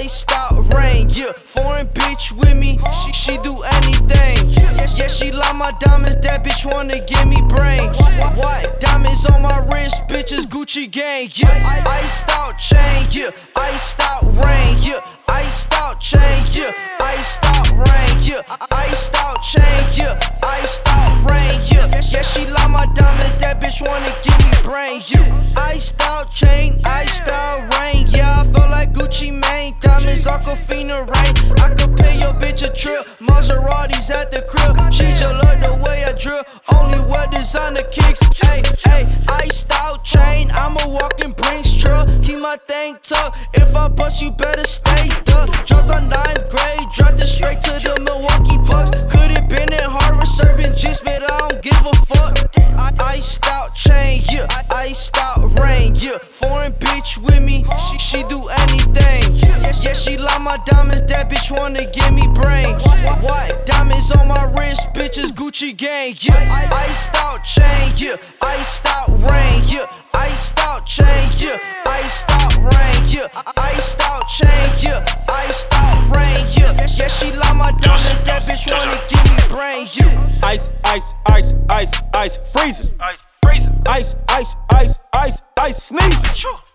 iced out rain, yeah. Foreign bitch with me, she do anything. Yeah, she like my diamonds, that bitch wanna give me brain. What? Diamonds on my wrist, bitches Gucci gang, yeah. Iced out chain, yeah. Iced out rain, yeah. Iced out chain, yeah. Iced out rain, yeah. Iced out chain, yeah. Iced out rain, yeah. Yeah, she like my diamonds, that bitch wanna give me brain, yeah. Iced out chain, iced out rain, yeah. I feel like Gucci Mane, diamonds Aquafina rain. I could pay your bitch a trip, Maseratis at the crib. She just love the way I drill, only wear designer kicks. Ayy, ayy, iced out chain, I'm a walking Brinks truck. Keep my thing tucked, if I bust you better stay ducked. Dropped on 9th grade, dropped it straight to the Milwaukee Bucks. Could've been in Harvard serving juice, but I don't give a fuck. Iced out chain, yeah. Iced out rain, yeah. Foreign bitch with me, she do anything. Yeah, she like my diamonds, that bitch wanna give me brain. What? Diamonds on my wrist, bitches Gucci gang, yeah. Iced out chain, yeah. Iced out rain, yeah. Iced out chain, yeah. Iced out rain, yeah. Iced out chain, yeah. Iced out rain, yeah. Yeah, she like my diamonds, that bitch wanna give me brain, yeah. Ice, ice, ice, ice, ice, freezing. Ice, freezing. Ice, ice, ice, ice, ice, sneezing.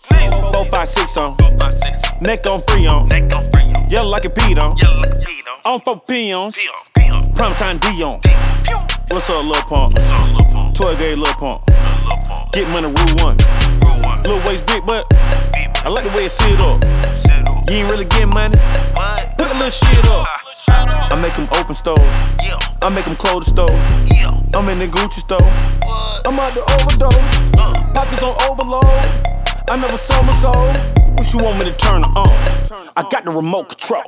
4, 5, 6 on. Neck on, free on. Yellow like a beat on. On 4 peons. Primetime Dion. What's up, Lil Pump? 12 gauge Lil Pump. Get money, rule 1. Lil waist big, but I like the way it sit up. You ain't really getting money? Put a little shit up. I make them open stove. I make them close the stove. I'm in the Gucci store. I'm out to overdose. Pockets on overload. I never sold my soul. What you want me to turn her on? I got the remote control.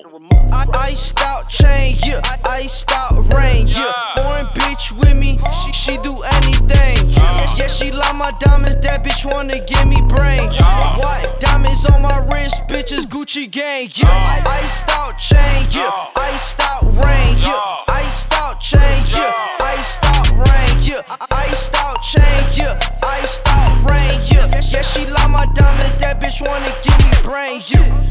Iced out chain, yeah. Iced out rain, yeah. Foreign bitch with me, she do anything. Yeah, she like my diamonds, that bitch wanna give me brain. What? Diamonds on my wrist, bitches Gucci gang, yeah. Iced out chain, yeah. Iced out rain, yeah. Iced out chain, yeah. Iced out rain, yeah. Iced out chain, yeah. Iced out rain, yeah. Yeah, she like my diamonds, that bitch wanna give me brain, yeah.